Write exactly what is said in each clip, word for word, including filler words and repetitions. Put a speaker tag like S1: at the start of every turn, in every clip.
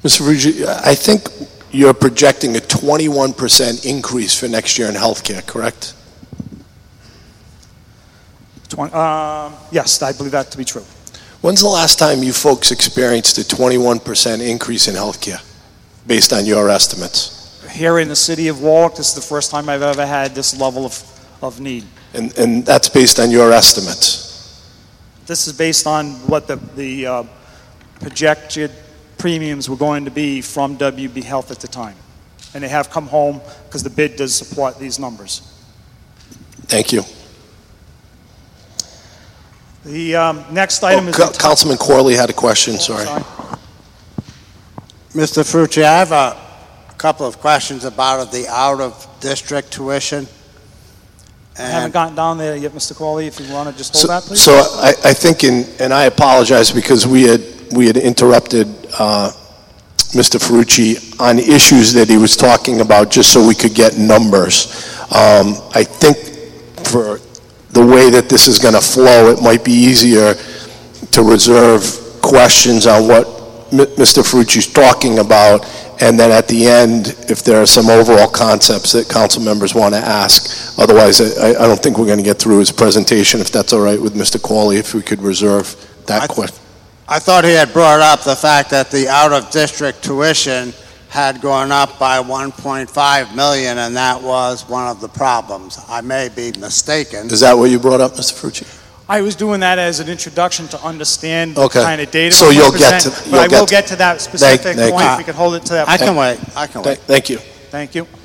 S1: Mister Ferrucci, I think you're projecting a twenty-one percent increase for next year in healthcare, correct?
S2: twenty, um, yes, I believe that to be true.
S1: When's the last time you folks experienced a twenty-one percent increase in healthcare, based on your estimates?
S2: Here in the city of Warwick, this is the first time I've ever had this level of, of need.
S1: And, and that's based on your estimates?
S2: This is based on what the, the uh, projected premiums were going to be from W B Health at the time. And they have come home because the bid does support these numbers.
S1: Thank you.
S2: The um, next item
S1: oh,
S2: is...
S1: Co Councilman Corley had a question, sorry.
S2: sorry.
S3: Mister Ferrucci, I have a couple of questions about the out-of-district tuition.
S2: I haven't gotten down there yet, Mister Corley. If you want to just hold
S1: so,
S2: that, please.
S1: So I, I think, in, and I apologize because we had, we had interrupted uh, Mister Ferrucci on issues that he was talking about just so we could get numbers. Um, I think for the way that this is going to flow, it might be easier to reserve questions on what Mister Ferrucci is talking about, and then at the end, if there are some overall concepts that council members want to ask. Otherwise, I, I don't think we're going to get through his presentation, if that's all right with Mister Corley, if we could reserve that question.
S3: I thought he had brought up the fact that the out-of-district tuition had gone up by one point five million dollars, and that was one of the problems. I may be mistaken.
S1: Is that what you brought up, Mister Ferrucci?
S2: I was doing that as an introduction to understand
S1: okay.
S2: the kind of data.
S1: So you'll get to.
S2: But I will get to that specific
S1: thank, thank
S2: point.
S1: You.
S2: If we could hold it to that.
S3: I
S2: point.
S3: can wait. I can wait.
S1: Thank you.
S2: Thank you.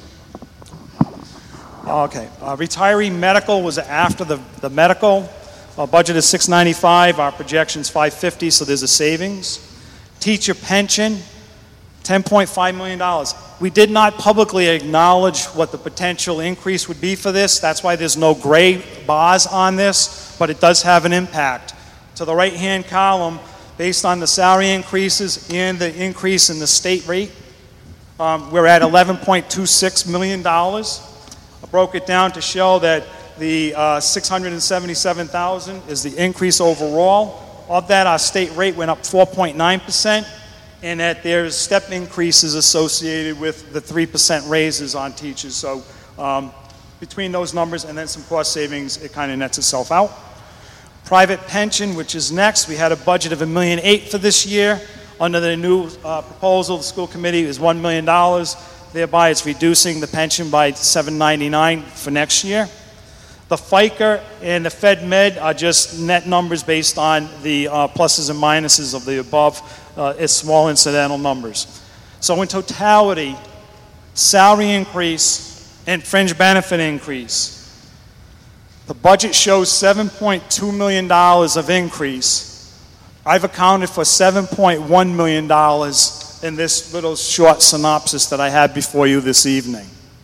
S2: Okay. Uh, retiree medical was after the the medical. Our budget is six ninety-five. Our projection is five fifty. So there's a savings. Teacher pension, ten point five million dollars. We did not publicly acknowledge what the potential increase would be for this. That's why there's no gray bars on this, but it does have an impact. To the right-hand column, based on the salary increases and the increase in the state rate, um, we're at eleven point two six million dollars. I broke it down to show that the uh, six hundred seventy-seven thousand is the increase overall. Of that, our state rate went up four point nine percent. And that there's step increases associated with the three percent raises on teachers. So um, between those numbers and then some cost savings, it kind of nets itself out. Private pension, which is next, we had a budget of a million eight for this year. Under the new uh, proposal, the school committee is one million dollars. Thereby, it's reducing the pension by seven ninety-nine for next year. The FICA and the Fed Med are just net numbers based on the uh, pluses and minuses of the above. Uh, it's small incidental numbers. So in totality, salary increase and fringe benefit increase. The budget shows seven point two million dollars of increase. I've accounted for seven point one million dollars in this little short synopsis that I had before you this evening.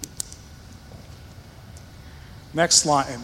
S2: Next slide.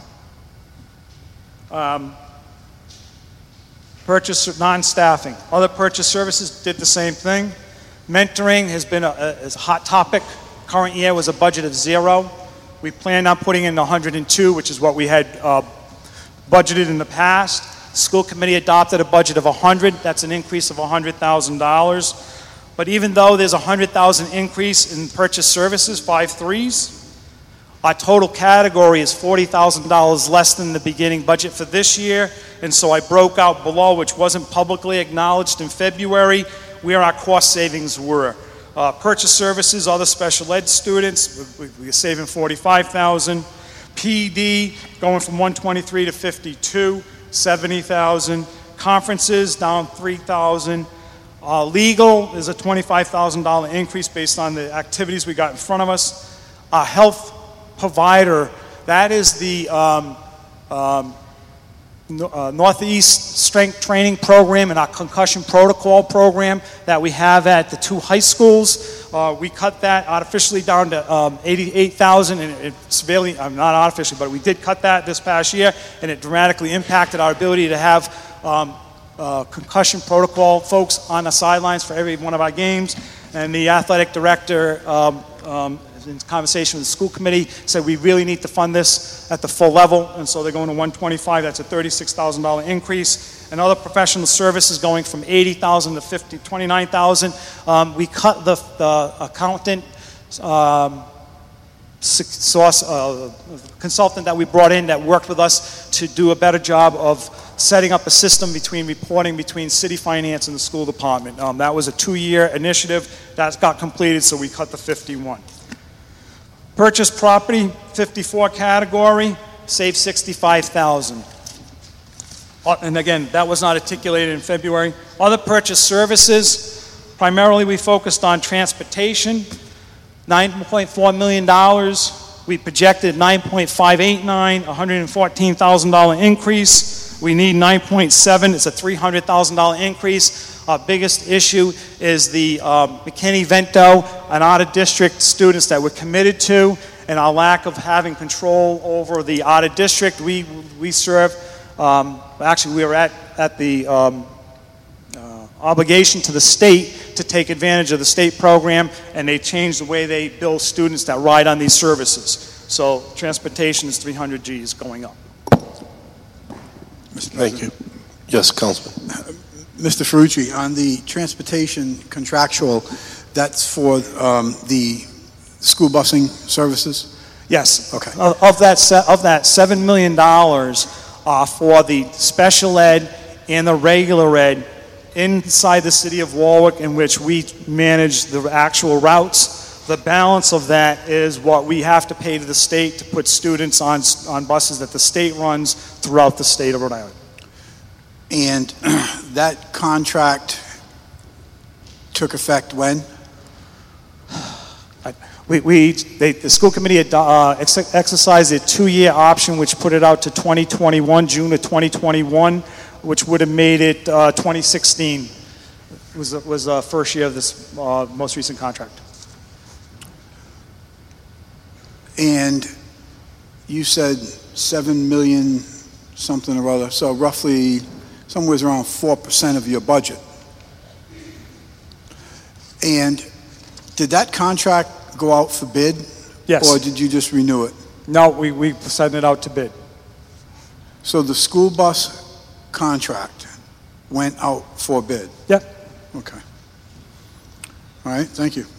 S2: Um, purchase non-staffing. Other purchase services did the same thing. Mentoring has been a, a, a hot topic. Current year was a budget of zero. We plan on putting in one hundred two, which is what we had uh, budgeted in the past. School committee adopted a budget of one hundred. That's an increase of one hundred thousand dollars. But even though there's a one hundred thousand dollars increase in purchase services, five threes, our total category is forty thousand dollars less than the beginning budget for this year, and so I broke out below, which wasn't publicly acknowledged in February, where our cost savings were. Uh, purchase services, other special ed students, we're saving forty-five thousand dollars. P D going from one twenty-three to fifty-two, seventy thousand dollars. Conferences down three thousand dollars. Uh, legal is a twenty-five thousand dollars increase based on the activities we got in front of us. Uh, health provider, that is the um, um, no, uh, Northeast Strength Training Program and our concussion protocol program that we have at the two high schools. Uh, we cut that artificially down to um, eighty-eight thousand dollars, and it's severely, uh, not artificially, but we did cut that this past year, and it dramatically impacted our ability to have um, uh, concussion protocol folks on the sidelines for every one of our games. And the athletic director um, um, in conversation with the school committee, said we really need to fund this at the full level, and so they're going to one twenty-five. That's a thirty-six thousand dollars increase. And other professional services going from eighty thousand to fifty, twenty-nine thousand. Um, we cut the, the accountant um, source, uh, consultant that we brought in that worked with us to do a better job of setting up a system between reporting between city finance and the school department. Um, that was a two-year initiative that got completed, so we cut the fifty-one. Purchase property, fifty-four category, saved sixty-five thousand. Uh, and again, that was not articulated in February. Other purchase services, primarily we focused on transportation, nine point four million dollars. We projected nine point five eight nine, one hundred fourteen thousand dollar increase. We need nine point seven, it's a three hundred thousand dollar increase. Our biggest issue is the um, McKinney-Vento and out-of-district students that we're committed to, and our lack of having control over the out-of-district. We, we serve, um, actually we were at, at the um, uh, obligation to the state to take advantage of the state program, and they changed the way they bill students that ride on these services. So transportation is three hundred G's going up.
S1: Thank you. Yes, Councilman.
S4: Mister Ferrucci, on the transportation contractual, that's for um, the school busing services?
S2: Yes.
S4: Okay.
S2: Of, of that, se of that seven million dollars uh, for the special ed and the regular ed inside the city of Warwick, in which we manage the actual routes. The balance of that is what we have to pay to the state to put students on, on buses that the state runs throughout the state of Rhode Island.
S4: And that contract took effect when?
S2: We, we they, the school committee had, uh, ex exercised a two-year option, which put it out to twenty twenty-one, June of twenty twenty-one, which would have made it uh, twenty sixteen. It was was the uh, first year of this uh, most recent contract.
S4: And you said seven million something or other, so roughly somewhere around four percent of your budget. And did that contract go out for bid?
S2: Yes.
S4: Or did you just renew it?
S2: No, we, we sent it out to bid.
S4: So the school bus contract went out for bid?
S2: Yep.
S4: Okay. All right, thank you.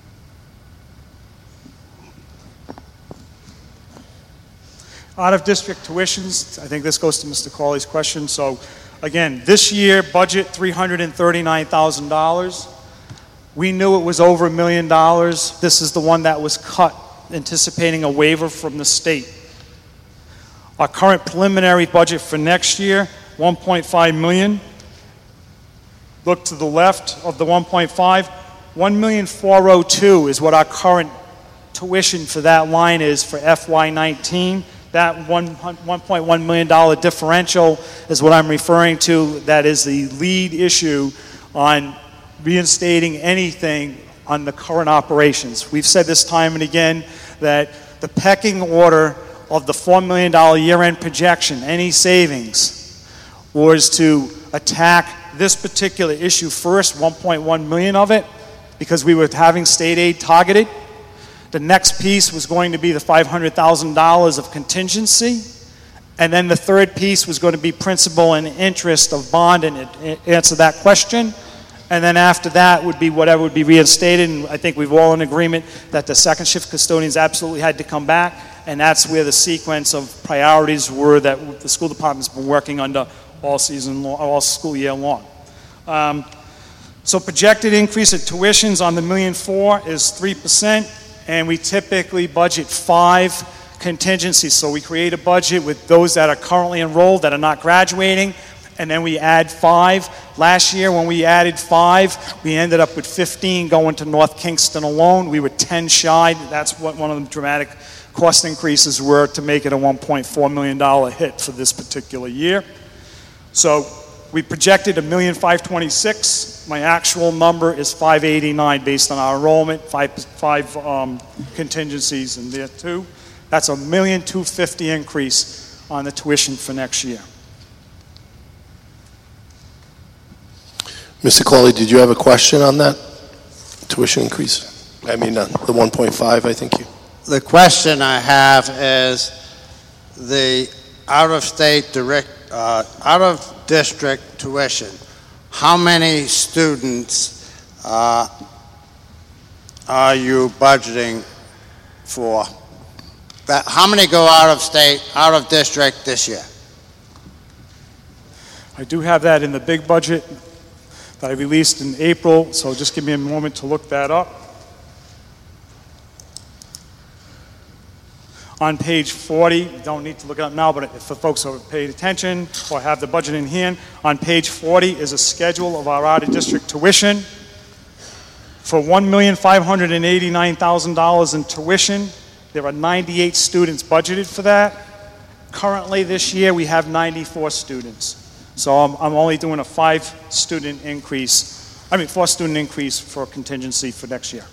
S2: Out-of-district tuitions, I think this goes to Mister Cawley's question. So again, this year, budget three hundred thirty-nine thousand dollars. We knew it was over a million dollars. This is the one that was cut, anticipating a waiver from the state. Our current preliminary budget for next year, one point five million dollars. Look to the left of the one point five. one million four hundred two is what our current tuition for that line is for F Y nineteen. That one point one million dollar differential is what I'm referring to. That is the lead issue on reinstating anything on the current operations. We've said this time and again that the pecking order of the four million dollar year-end projection, any savings, was to attack this particular issue first, one point one million of it, because we were having state aid targeted. The next piece was going to be the five hundred thousand dollars of contingency. And then the third piece was going to be principal and interest of bond, and it, answer that question. And then after that would be whatever would be reinstated. And I think we've all in agreement that the second shift custodians absolutely had to come back. And that's where the sequence of priorities were that the school department's been working under all season, long, all school year long. Um, so projected increase of tuitions on the million four is three percent. And we typically budget five contingencies. So we create a budget with those that are currently enrolled that are not graduating, and then we add five. Last year when we added five, we ended up with fifteen going to North Kingston alone. We were ten shy. That's what one of the dramatic cost increases were to make it a one point four million dollar hit for this particular year. So we projected a million five twenty-six. My actual number is five eighty-nine based on our enrollment, five, five um, contingencies in there too. That's a million two fifty increase on the tuition for next year.
S1: Mister Cawley, did you have a question on that tuition increase? I mean, uh, the one point five, I think you.
S3: The question I have is the out-of-state direct, uh, out-of-district tuition. How many students uh, are you budgeting for? That, how many go out of state, out of district this year?
S2: I do have that in the big budget that I released in April, so just give me a moment to look that up. On page forty, you don't need to look it up now, but for folks who have paid attention or have the budget in hand, on page forty is a schedule of our out-of-district tuition. For one million five hundred eighty-nine thousand dollars in tuition, there are ninety-eight students budgeted for that. Currently this year, we have ninety-four students. So I'm, I'm only doing a five student increase, I mean four student increase for contingency for next year.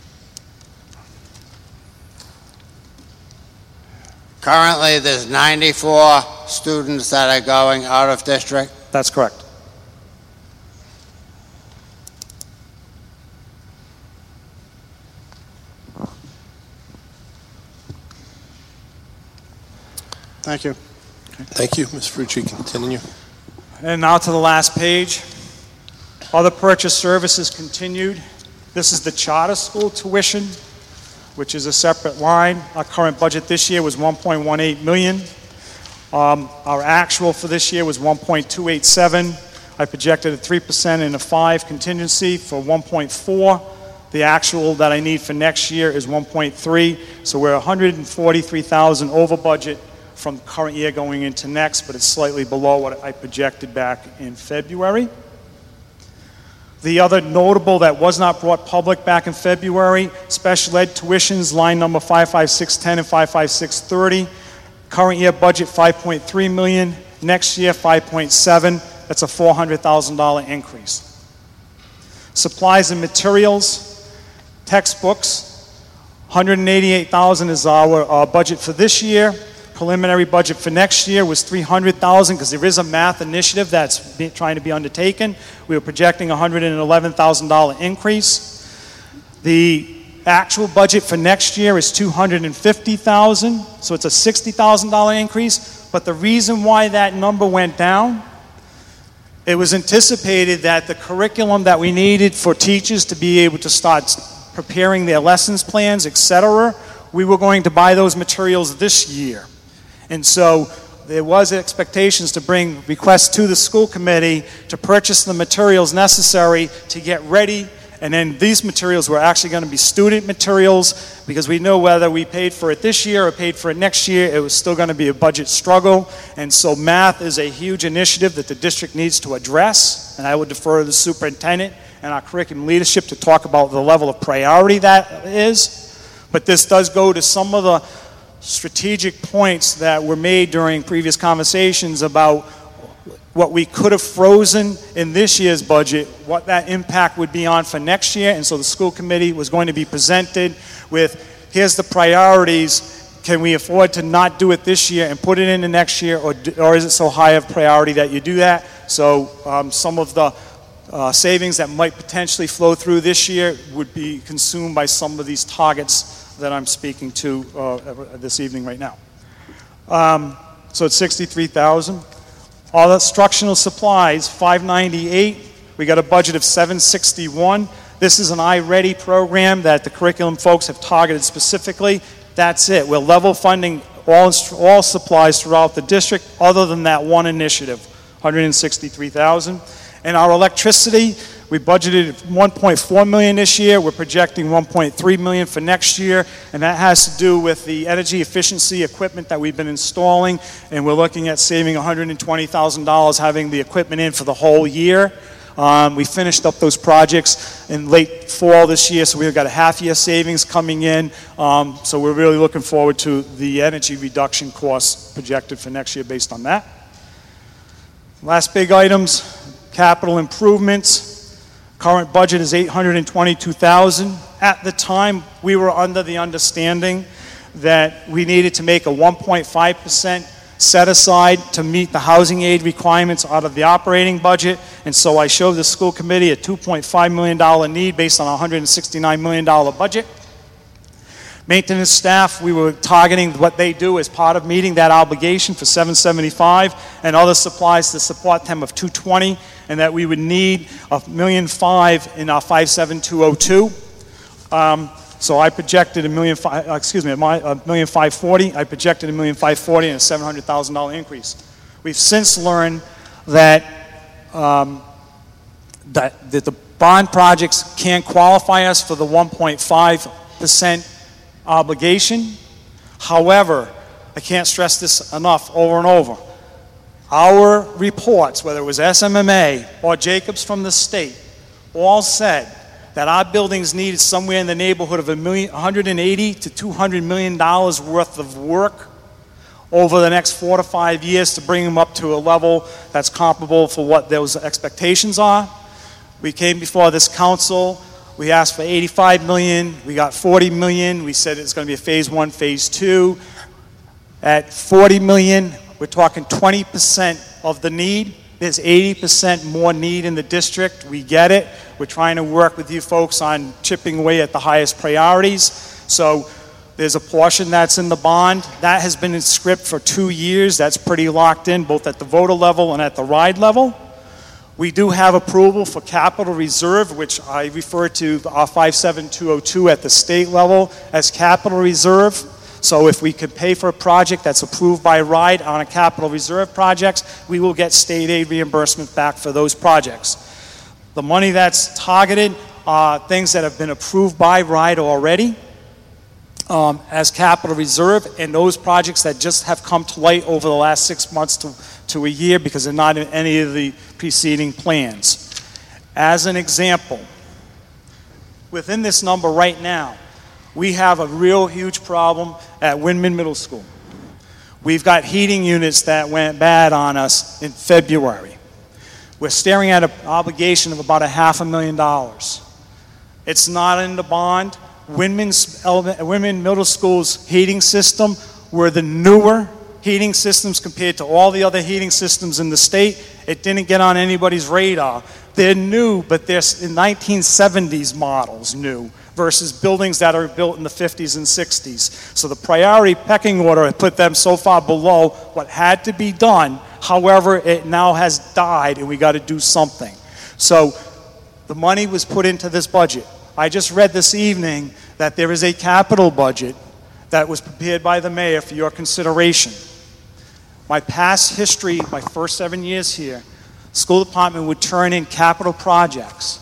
S3: Currently, there's ninety-four students that are going out of district.
S2: That's correct.
S3: Thank you.
S1: Thank you, Miz Ferrucci. Continue.
S2: And now to the last page. Other purchase services continued. This is the charter school tuition, which is a separate line. Our current budget this year was one point one eight million dollars. Um, our actual for this year was one point two eight seven. I projected a three percent and a five contingency for one point four. The actual that I need for next year is one point three. So we're one hundred forty-three thousand over budget from the current year going into next, but it's slightly below what I projected back in February. The other notable that was not brought public back in February, special ed tuitions, line number five five six one zero and five five six three zero. Current year budget five point three million dollars, next year five point seven. That's a four hundred thousand dollars increase. Supplies and materials, textbooks, one hundred eighty-eight thousand dollars is our uh, budget for this year. Preliminary budget for next year was three hundred thousand dollars because there is a math initiative that's be, trying to be undertaken. We were projecting a one hundred eleven thousand dollars increase. The actual budget for next year is two hundred fifty thousand dollars, so it's a sixty thousand dollars increase. But the reason why that number went down, it was anticipated that the curriculum that we needed for teachers to be able to start preparing their lessons plans, et cetera, we were going to buy those materials this year. And so there was expectations to bring requests to the school committee to purchase the materials necessary to get ready. And then these materials were actually going to be student materials because we know whether we paid for it this year or paid for it next year, it was still going to be a budget struggle. And so math is a huge initiative that the district needs to address. And I would defer to the superintendent and our curriculum leadership to talk about the level of priority that is. But this does go to some of the strategic points that were made during previous conversations about what we could have frozen in this year's budget, what that impact would be on for next year. And so the school committee was going to be presented with, here's the priorities. Can we afford to not do it this year and put it into next year, or, or is it so high of priority that you do that? So um, some of the uh, savings that might potentially flow through this year would be consumed by some of these targets that I'm speaking to uh, this evening right now. Um, so it's sixty-three thousand. All the instructional supplies, five ninety-eight. We got a budget of seven sixty-one. This is an iReady program that the curriculum folks have targeted specifically. That's it. We're level funding all, all supplies throughout the district other than that one initiative, one hundred sixty-three thousand. And our electricity, we budgeted one point four million dollars this year. We're projecting one point three million dollars for next year, and that has to do with the energy efficiency equipment that we've been installing, and we're looking at saving one hundred twenty thousand dollars having the equipment in for the whole year. Um, we finished up those projects in late fall this year, so we've got a half-year savings coming in. Um, so we're really looking forward to the energy reduction costs projected for next year based on that. Last big items. Capital improvements, current budget is eight hundred twenty-two thousand dollars. At the time, we were under the understanding that we needed to make a one point five percent set aside to meet the housing aid requirements out of the operating budget, and so I showed the school committee a two point five million dollars need based on a one hundred sixty-nine million dollars budget. Maintenance staff, we were targeting what they do as part of meeting that obligation for seven seventy-five, and other supplies to support them of two twenty, and that we would need a million five in our five seven two oh two. Um, so I projected a million five, uh, excuse me, a million five forty. I projected a million five forty and a seven hundred thousand dollar increase. We've since learned that, um, that that the bond projects can't qualify us for the one point five percent obligation. However, I can't stress this enough over and over. Our reports, whether it was S M M A or Jacobs from the state, all said that our buildings needed somewhere in the neighborhood of a million, one hundred eighty to two hundred million dollars worth of work over the next four to five years to bring them up to a level that's comparable for what those expectations are. We came before this council. We asked for eighty-five million, we got forty million, we said it's going to be a phase one, phase two. At forty million, we're talking twenty percent of the need. There's eighty percent more need in the district, we get it. We're trying to work with you folks on chipping away at the highest priorities. So there's a portion that's in the bond. That has been in script for two years, that's pretty locked in, both at the voter level and at the ride level. We do have approval for capital reserve, which I refer to our five seven two oh two at the state level as capital reserve. So if we could pay for a project that's approved by RIDE on a capital reserve projects, we will get state aid reimbursement back for those projects. The money that's targeted are things that have been approved by RIDE already um, as capital reserve, and those projects that just have come to light over the last six months to to a year because they're not in any of the preceding plans. As an example, within this number right now, we have a real huge problem at Windman Middle School. We've got heating units that went bad on us in February. We're staring at an obligation of about a half a million dollars. It's not in the bond. Windman's, Windman Middle School's heating system were the newer heating systems compared to all the other heating systems in the state. It didn't get on anybody's radar. They're new, but they're in nineteen seventies models new versus buildings that are built in the fifties and sixties. So the priority pecking order put them so far below what had to be done. However, it now has died and we got to do something. So the money was put into this budget. I just read this evening that there is a capital budget that was prepared by the mayor for your consideration. My past history, my first seven years here, school department would turn in capital projects.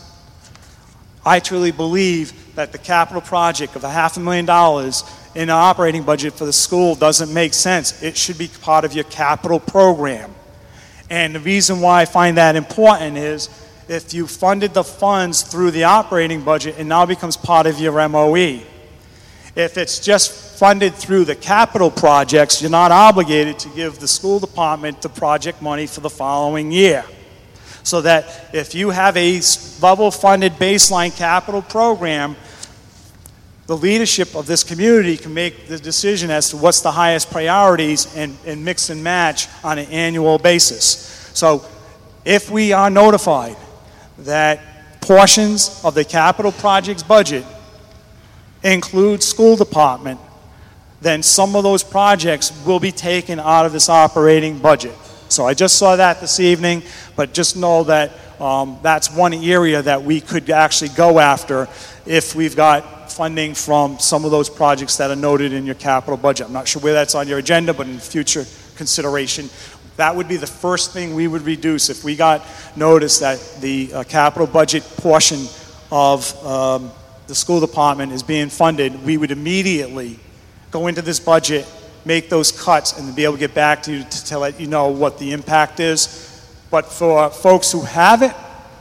S2: I truly believe that the capital project of a half a million dollars in an operating budget for the school doesn't make sense. It should be part of your capital program. And the reason why I find that important is if you funded the funds through the operating budget, it now becomes part of your M O E. If it's just funded through the capital projects, you're not obligated to give the school department the project money for the following year. So that if you have a level funded baseline capital program, the leadership of this community can make the decision as to what's the highest priorities and, and mix and match on an annual basis. So if we are notified that portions of the capital projects budget include school department, then some of those projects will be taken out of this operating budget. So I just saw that this evening, but just know that um, that's one area that we could actually go after if we've got funding from some of those projects that are noted in your capital budget. I'm not sure where that's on your agenda, but in future consideration, that would be the first thing we would reduce if we got notice that the uh, capital budget portion of um, the school department is being funded. We would immediately go into this budget, make those cuts, and be able to get back to you to, to let you know what the impact is. But for folks who have it,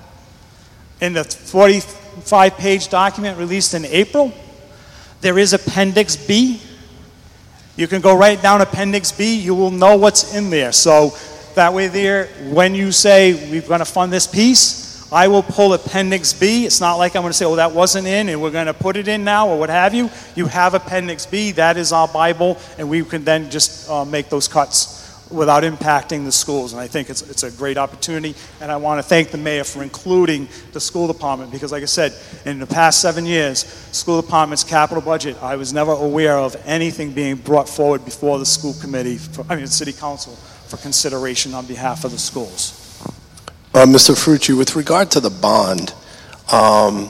S2: in the forty-five page document released in April, there is Appendix B. You can go right down Appendix B, you will know what's in there. So that way there, when you say we're going to fund this piece, I will pull Appendix B. It's not like I'm going to say, oh, that wasn't in and we're going to put it in now or what have you. You have Appendix B, that is our Bible, and we can then just uh, make those cuts without impacting the schools. And I think it's, it's a great opportunity. And I want to thank the mayor for including the school department, because like I said, in the past seven years, school department's capital budget, I was never aware of anything being brought forward before the school committee, for, I mean, the city council, for consideration on behalf of the schools.
S1: Uh, Mister Ferrucci, with regard to the bond, um,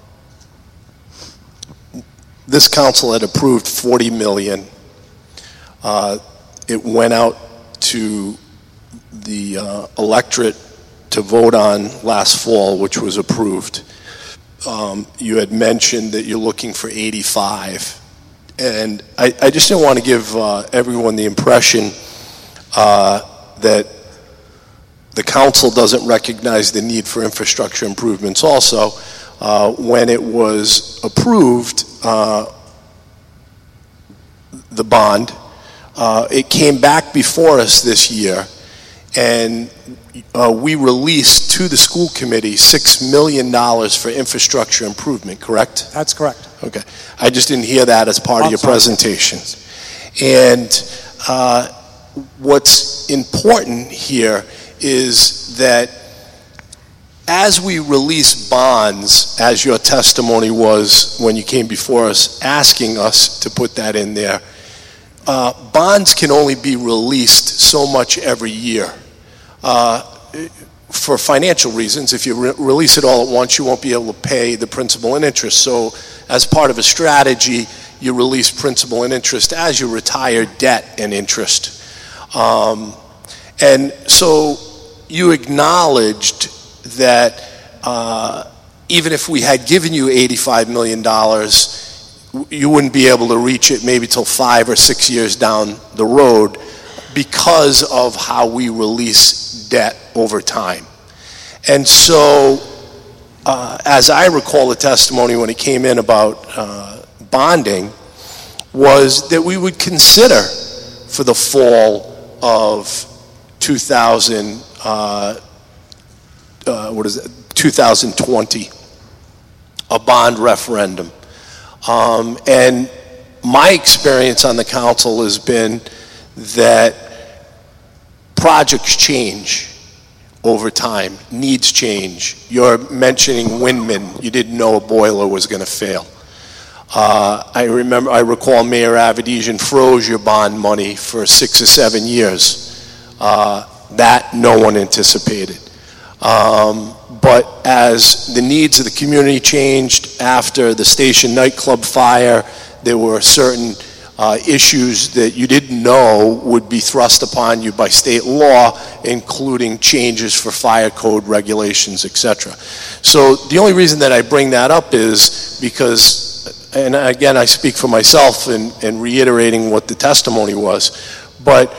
S1: this council had approved forty million dollars. Uh, it went out to the uh, electorate to vote on last fall, which was approved. Um, you had mentioned that you're looking for eighty-five. And I, I just didn't want to give uh, everyone the impression uh, that the council doesn't recognize the need for infrastructure improvements also. Uh, when it was approved, uh, the bond, uh, it came back before us this year, and uh, we released to the school committee six million dollars for infrastructure improvement, correct?
S2: That's correct.
S1: Okay. I just didn't hear that as part
S2: I'm
S1: of your
S2: sorry.
S1: presentation. And uh, what's important here is that as we release bonds, as your testimony was when you came before us asking us to put that in there, uh, bonds can only be released so much every year. Uh, for financial reasons, if you re release it all at once, you won't be able to pay the principal and interest. So as part of a strategy, you release principal and interest as you retire debt and interest. Um, and so you acknowledged that uh, even if we had given you eighty-five million dollars, you wouldn't be able to reach it maybe till five or six years down the road because of how we release debt over time. And so, uh, as I recall the testimony when it came in about uh, bonding, was that we would consider for the fall of two thousand, uh, uh, what is it, two thousand twenty, a bond referendum. Um, and my experience on the council has been that projects change over time, needs change. You're mentioning Windman. You didn't know a boiler was going to fail. Uh, I remember, I recall Mayor Avedisian froze your bond money for six or seven years. Uh, that no one anticipated. Um, but as the needs of the community changed after the Station nightclub fire, there were certain uh, issues that you didn't know would be thrust upon you by state law, including changes for fire code regulations, et cetera. So the only reason that I bring that up is because, and again, I speak for myself in, in reiterating what the testimony was, but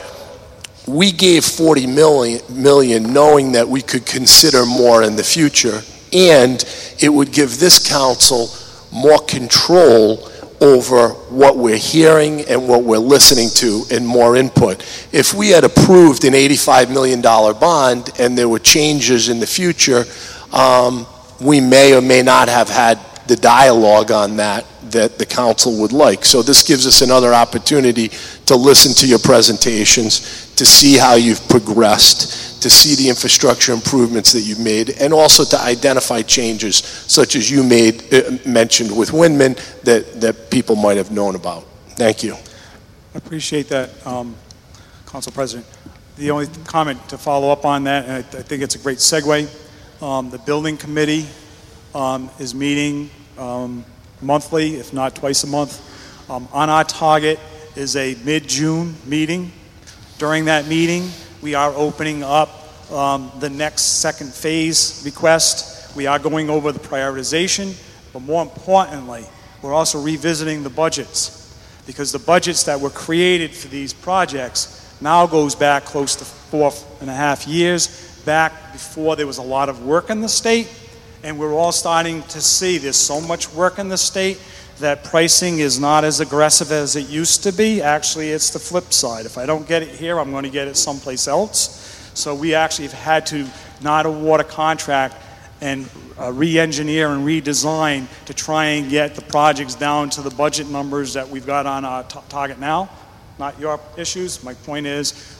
S1: we gave forty million, million knowing that we could consider more in the future, and it would give this council more control over what we're hearing and what we're listening to and more input. If we had approved an eighty-five million dollar bond and there were changes in the future, um, we may or may not have had the dialogue on that that the council would like. So this gives us another opportunity to listen to your presentations, to see how you've progressed, to see the infrastructure improvements that you've made, and also to identify changes such as you made uh, mentioned with Windman that, that people might have known about. Thank you.
S2: I appreciate that, um, Council President. The only comment to follow up on that, and I, I think it's a great segue, um, the building committee um, is meeting um, monthly, if not twice a month. Um, on our target is a mid-June meeting. During that meeting, we are opening up um, the next second phase request. We are going over the prioritization, but more importantly, we're also revisiting the budgets, because the budgets that were created for these projects now goes back close to four and a half years, back before there was a lot of work in the state, and we're all starting to see there's so much work in the state that pricing is not as aggressive as it used to be. Actually, it's the flip side. If I don't get it here, I'm going to get it someplace else. So we actually have had to not award a contract and uh, re-engineer and redesign to try and get the projects down to the budget numbers that we've got on our target now. Not your issues. My point is,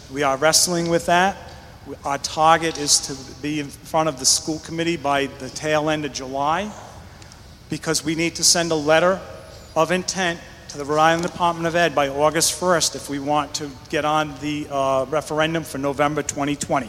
S2: We are wrestling with that. Our target is to be in front of the school committee by the tail end of July, because we need to send a letter of intent to the Rhode Island Department of Ed by August first if we want to get on the uh, referendum for November twenty twenty.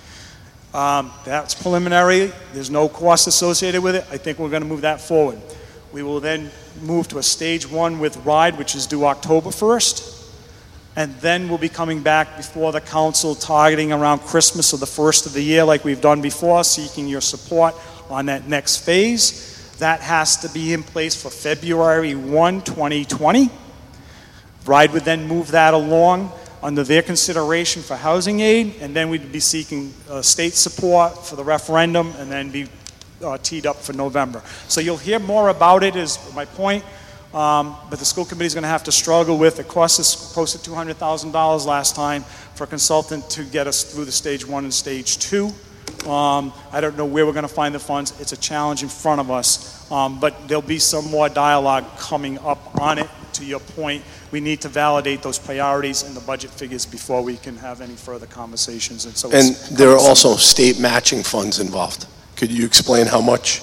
S2: Um, that's preliminary. There's no cost associated with it. I think we're going to move that forward. We will then move to a stage one with RIDE, which is due October first. And then we'll be coming back before the council targeting around Christmas or the first of the year like we've done before, seeking your support on that next phase. That has to be in place for February first, twenty twenty. RIDE would then move that along under their consideration for housing aid, and then we'd be seeking uh, state support for the referendum and then be uh, teed up for November. So you'll hear more about it is my point, um, but the school committee is going to have to struggle with it. Cost us close to two hundred thousand dollars last time for a consultant to get us through the stage one and stage two. Um, I don't know where we're going to find the funds. It's a challenge in front of us, um, but there'll be some more dialogue coming up on it. To your point, we need to validate those priorities and the budget figures before we can have any further conversations. And so,
S1: And
S2: it's
S1: there are also state matching funds involved. Could you explain how much?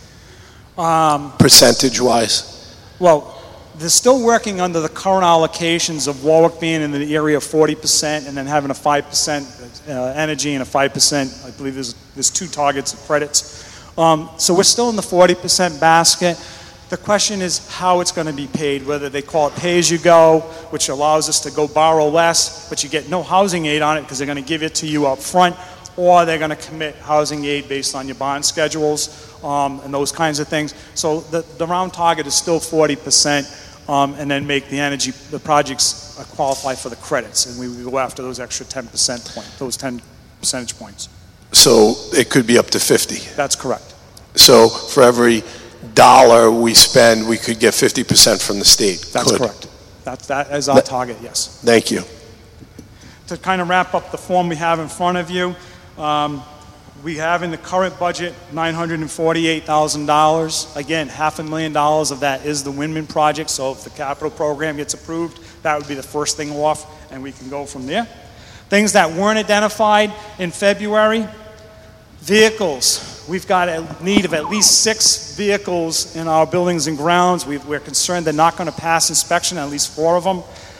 S2: Um,
S1: Percentage-wise?
S2: Well, they're still working under the current allocations of Warwick being in the area of forty percent and then having a five percent uh, energy and a five percent, I believe there's, there's two targets of credits. Um, so we're still in the forty percent basket. The question is how it's going to be paid, whether they call it pay-as-you-go, which allows us to go borrow less, but you get no housing aid on it because they're going to give it to you up front, or they're going to commit housing aid based on your bond schedules um, and those kinds of things. So the, the round target is still forty percent, um, and then make the energy, the projects uh, qualify for the credits, and we, we go after those extra ten percent point, those ten percentage points.
S1: So it could be up to fifty.
S2: That's correct.
S1: So for every dollar we spend, we could get fifty percent from the state.
S2: That's
S1: Could.
S2: correct. That's, that is our target, yes.
S1: Thank you.
S2: To kind of wrap up the form we have in front of you, um, we have in the current budget nine hundred forty-eight thousand dollars. Again, half a million dollars of that is the Windman project, so if the capital program gets approved, that would be the first thing off, and we can go from there. Things that weren't identified in February, vehicles. We've got a need of at least six vehicles in our buildings and grounds. We've, we're concerned they're not going to pass inspection, at least four of them.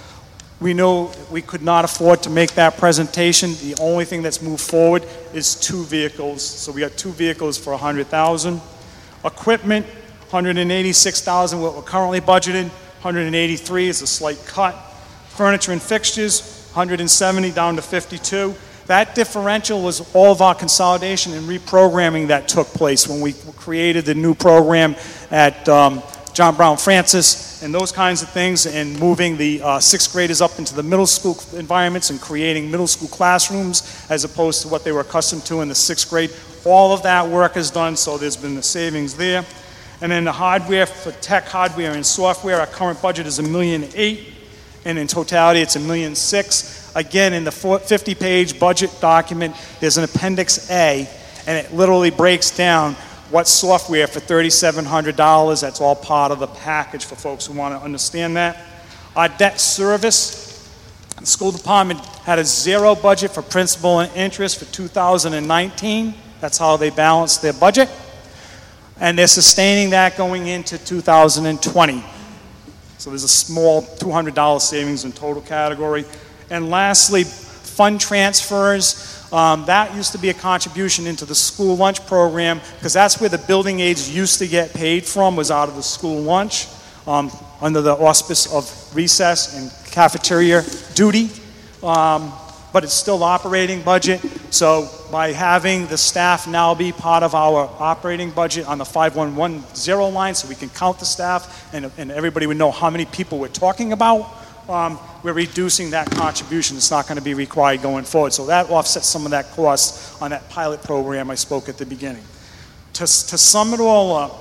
S2: We know we could not afford to make that presentation. The only thing that's moved forward is two vehicles. So we got two vehicles for one hundred thousand dollars. Equipment, one hundred eighty-six thousand dollars, what we're currently budgeted. one hundred eighty-three is a slight cut. Furniture and fixtures, one hundred seventy down to fifty-two. That differential was all of our consolidation and reprogramming that took place when we created the new program at um, John Brown Francis and those kinds of things, and moving the uh, sixth graders up into the middle school environments and creating middle school classrooms as opposed to what they were accustomed to in the sixth grade. All of that work is done, so there's been the savings there. And then the hardware, for tech hardware and software, our current budget is a million eight, and in totality it's a million six. Again, in the fifty-page budget document, there's an Appendix A, and it literally breaks down what software for three thousand seven hundred dollars. That's all part of the package for folks who want to understand that. Our debt service, the school department had a zero budget for principal and interest for two thousand nineteen. That's how they balanced their budget. And they're sustaining that going into two thousand twenty. So there's a small two hundred dollars savings in total category. And lastly, fund transfers. Um, that used to be a contribution into the school lunch program, because that's where the building aides used to get paid from, was out of the school lunch, um, under the auspice of recess and cafeteria duty. Um, but it's still operating budget. So by having the staff now be part of our operating budget on the five one one zero line, so we can count the staff and, and everybody would know how many people we're talking about, Um, we're reducing that contribution. It's not going to be required going forward. So that offsets some of that cost on that pilot program I spoke at the beginning. To, to sum it all up,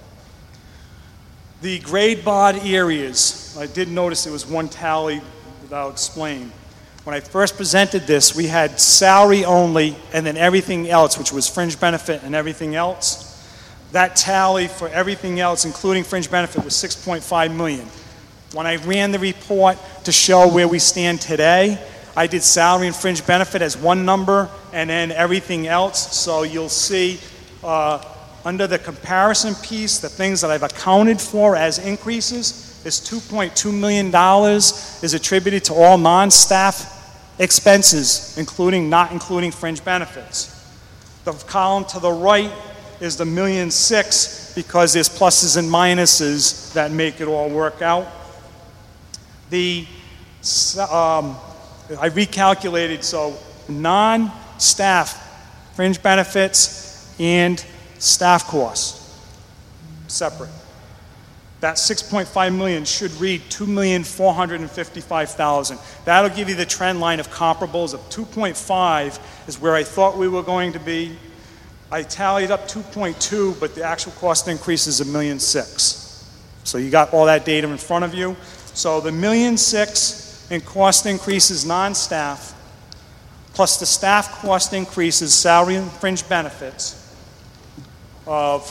S2: the grade bod areas, I did notice there was one tally that I'll explain. When I first presented this, we had salary only and then everything else, which was fringe benefit and everything else. That tally for everything else, including fringe benefit, was six point five million dollars. When I ran the report to show where we stand today, I did salary and fringe benefit as one number, and then everything else. So you'll see uh, under the comparison piece, the things that I've accounted for as increases is two point two million dollars is attributed to all non-staff expenses, including, not including fringe benefits. The column to the right is the million six because there's pluses and minuses that make it all work out. The, um, I recalculated, so non-staff fringe benefits and staff costs, separate. That six point five million should read two million four hundred fifty-five thousand. That'll give you the trend line of comparables of two point five is where I thought we were going to be. I tallied up two point two, but the actual cost increase is a million six. So you got all that data in front of you. So the million six in cost increases non-staff, plus the staff cost increases salary and fringe benefits of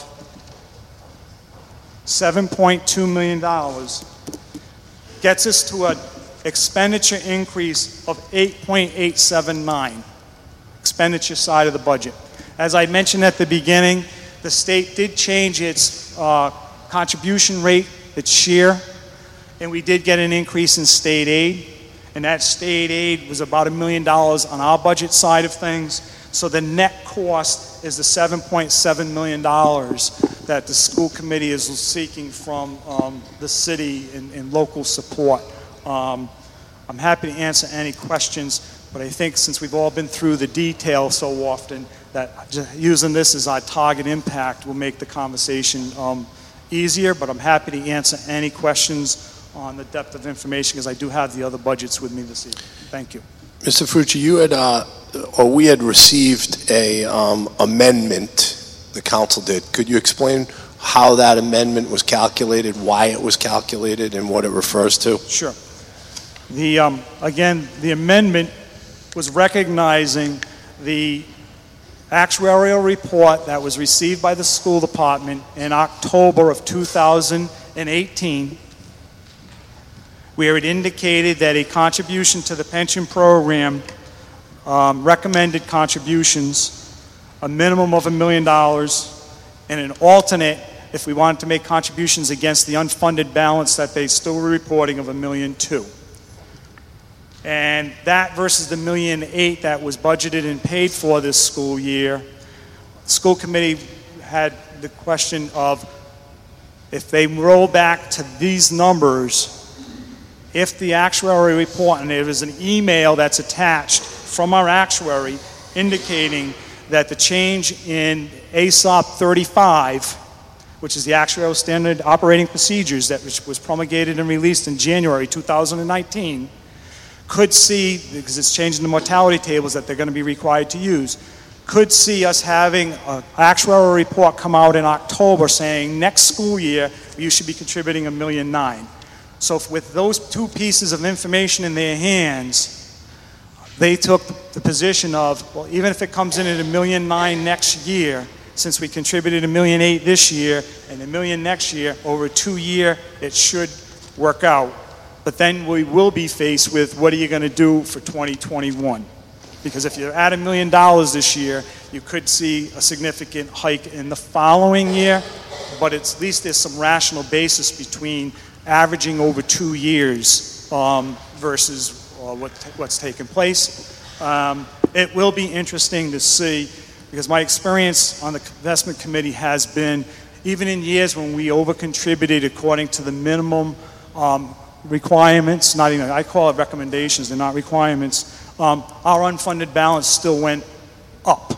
S2: seven point two million dollars gets us to an expenditure increase of eight point eight seven nine, expenditure side of the budget. As I mentioned at the beginning, the state did change its uh, contribution rate, its share, and we did get an increase in state aid, and that state aid was about a million dollars on our budget side of things. So the net cost is the seven point seven million dollars that the school committee is seeking from um, the city in, in local support. Um, I'm happy to answer any questions, but I think since we've all been through the detail so often, that just using this as our target impact will make the conversation um, easier, but I'm happy to answer any questions on the depth of information because I do have the other budgets with me this evening. Thank you.
S1: Mister Ferrucci, you had, uh, or we had received a um, amendment, the council did. Could you explain how that amendment was calculated, why it was calculated, and what it refers to?
S2: Sure. The, um, again, the amendment was recognizing the actuarial report that was received by the school department in October of two thousand eighteen, where it indicated that a contribution to the pension program, um, recommended contributions, a minimum of a million dollars, and an alternate if we wanted to make contributions against the unfunded balance that they still were reporting of a million two. And that versus the million eight that was budgeted and paid for this school year, the school committee had the question of if they roll back to these numbers, if the actuary report, and there is an email that's attached from our actuary indicating that the change in A S O P thirty-five, which is the actuarial standard operating procedures that which was promulgated and released in January two thousand nineteen, could see, because it's changing the mortality tables that they're going to be required to use, could see us having an actuarial report come out in October saying next school year you should be contributing a million nine. So if with those two pieces of information in their hands, they took the position of, well, even if it comes in at a million nine next year, since we contributed a million eight this year and a million next year, over a two year, it should work out. But then we will be faced with what are you going to do for twenty twenty-one? Because if you're at a million dollars this year, you could see a significant hike in the following year, but it's, at least there's some rational basis between averaging over two years um, versus uh, what what's taken place. Um, it will be interesting to see, because my experience on the investment committee has been, even in years when we over-contributed according to the minimum um, requirements, not even, I call it recommendations, they're not requirements, um, our unfunded balance still went up.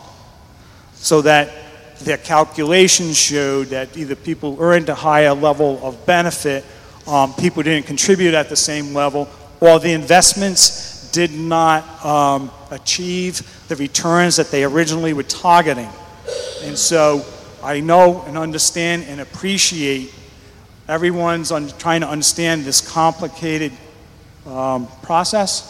S2: So that their calculations showed that either people earned a higher level of benefit, um, people didn't contribute at the same level, or the investments did not um, achieve the returns that they originally were targeting. And so I know and understand and appreciate everyone's on trying to understand this complicated um, process.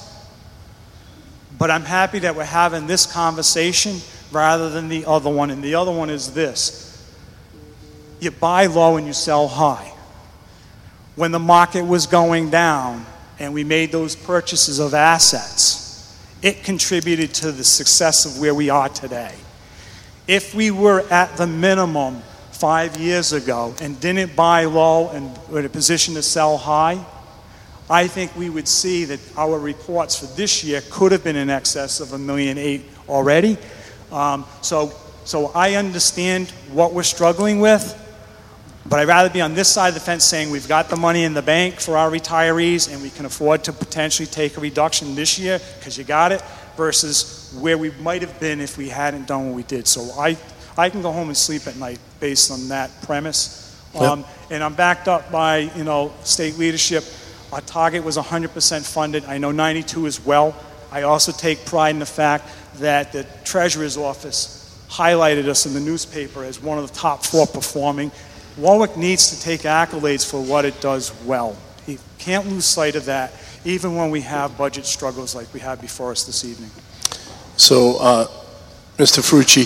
S2: But I'm happy that we're having this conversation rather than the other one. And the other one is this. You buy low and you sell high. When the market was going down and we made those purchases of assets, It contributed to the success of where we are today. If we were at the minimum five years ago and didn't buy low and were in a position to sell high, I think we would see that our reports for this year could have been in excess of a million eight already. Um, so, so I understand what we're struggling with, but I'd rather be on this side of the fence saying we've got the money in the bank for our retirees and we can afford to potentially take a reduction this year because you got it, versus where we might have been if we hadn't done what we did. So I, I can go home and sleep at night based on that premise. Um, yep. And I'm backed up by, you know, state leadership. Our target was one hundred percent funded. I know ninety-two as well. I also take pride in the fact that the Treasurer's Office highlighted us in the newspaper as one of the top four performing. Warwick needs to take accolades for what it does well. You can't lose sight of that, even when we have budget struggles like we have before us this evening.
S1: So, uh, Mister Ferrucci,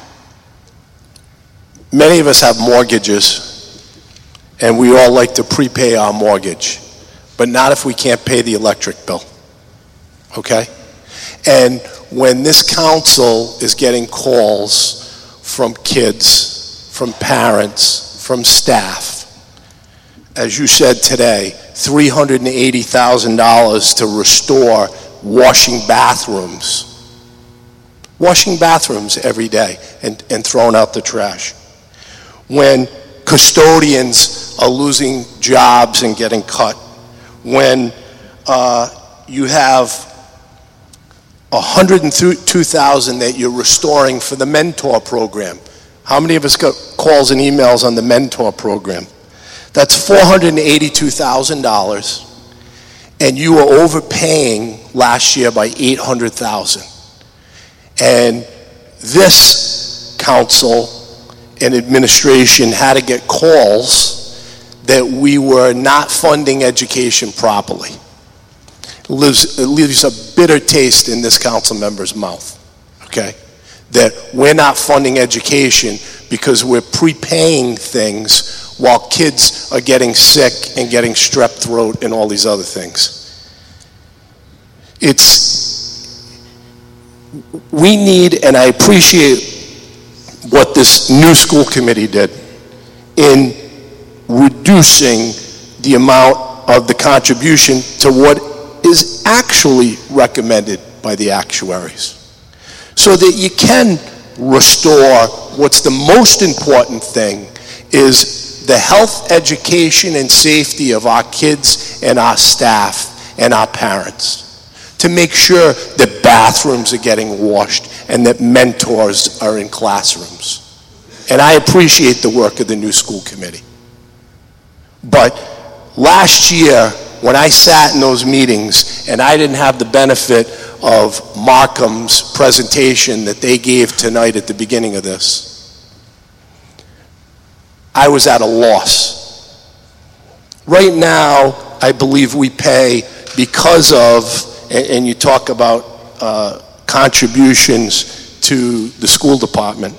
S1: many of us have mortgages, and we all like to prepay our mortgage, but not if we can't pay the electric bill, okay? And when this council is getting calls from kids, from parents, from staff, as you said today, three hundred eighty thousand dollars to restore washing bathrooms. Washing bathrooms every day and, and throwing out the trash. When custodians are losing jobs and getting cut. When uh, you have one hundred two thousand dollars that you're restoring for the mentor program. How many of us got calls and emails on the mentor program? That's four hundred eighty-two thousand dollars, and you were overpaying last year by eight hundred thousand dollars. And this council and administration had to get calls that we were not funding education properly. It leaves, it leaves a bitter taste in this council member's mouth, okay? That we're not funding education because we're prepaying things while kids are getting sick and getting strep throat and all these other things. It's, we need, and I appreciate what this new school committee did in reducing the amount of the contribution to what is actually recommended by the actuaries, so that you can restore what's the most important thing is the health, education, and safety of our kids and our staff and our parents, to make sure that bathrooms are getting washed and that mentors are in classrooms. And I appreciate the work of the new school committee. But last year, when I sat in those meetings and I didn't have the benefit of Markham's presentation that they gave tonight at the beginning of this, I was at a loss. Right now, I believe we pay because of, and, and you talk about uh, contributions to the school department.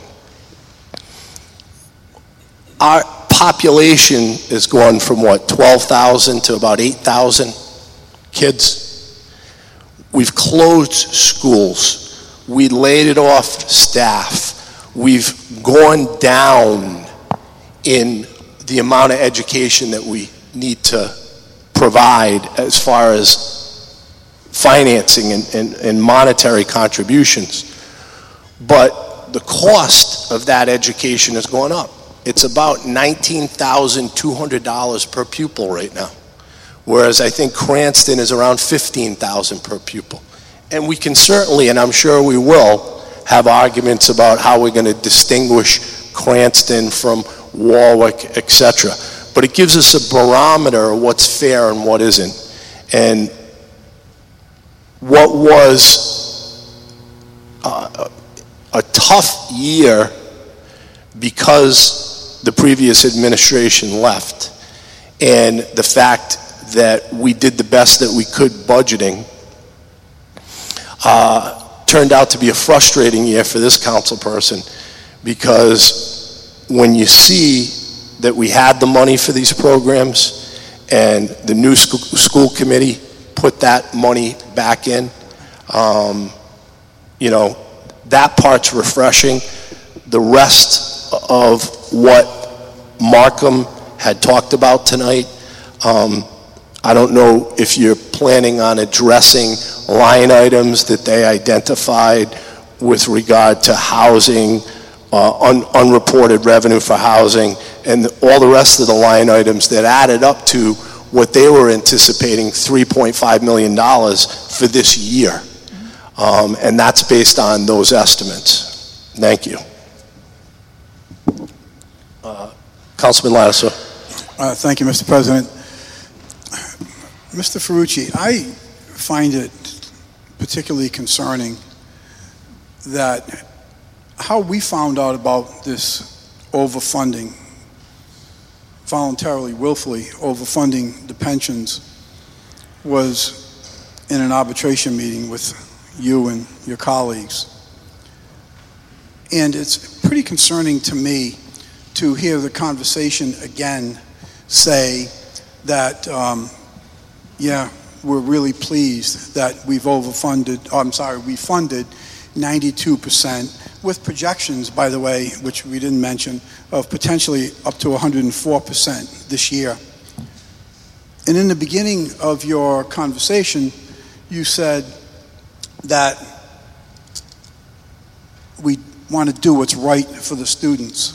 S1: Our population is going from what, twelve thousand to about eight thousand kids. We've closed schools. We laid off staff. We've gone down in the amount of education that we need to provide as far as financing and, and, and monetary contributions. But the cost of that education has gone up. It's about nineteen thousand two hundred dollars per pupil right now, whereas I think Cranston is around fifteen thousand dollars per pupil. And we can certainly, and I'm sure we will, have arguments about how we're going to distinguish Cranston from Warwick, et cetera. But it gives us a barometer of what's fair and what isn't. And what was uh, a tough year because the previous administration left, and the fact that we did the best that we could budgeting, uh, turned out to be a frustrating year for this council person, because when you see that we had the money for these programs and the new school, school committee put that money back in, Um, you know, that part's refreshing. The rest of what Markham had talked about tonight, um, I don't know if you're planning on addressing line items that they identified with regard to housing, uh, un unreported revenue for housing, and all the rest of the line items that added up to what they were anticipating, three point five million dollars for this year. Um, and that's based on those estimates. Thank you. Uh, Councilman Lattiser.
S4: Uh, thank you, Mister President. Mister Ferrucci, I find it particularly concerning that how we found out about this overfunding, voluntarily, willfully overfunding the pensions, was in an arbitration meeting with you and your colleagues. And it's pretty concerning to me to hear the conversation again say that, um, yeah, we're really pleased that we've overfunded, oh, I'm sorry, we funded ninety-two percent with projections, by the way, which we didn't mention, of potentially up to one hundred four percent this year. And in the beginning of your conversation, you said that we want to do what's right for the students.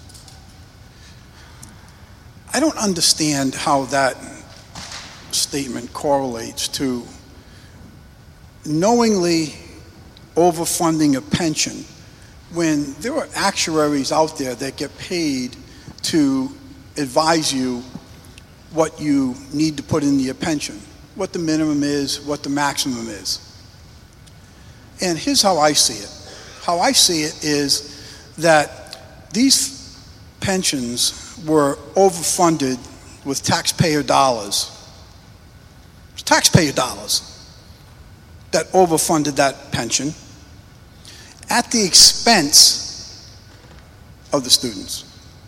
S4: I don't understand how that statement correlates to knowingly overfunding a pension when there are actuaries out there that get paid to advise you what you need to put into your pension, what the minimum is, what the maximum is. And here's how I see it. How I see it is that these pensions were overfunded with taxpayer dollars. It's taxpayer dollars that overfunded that pension at the expense of the students.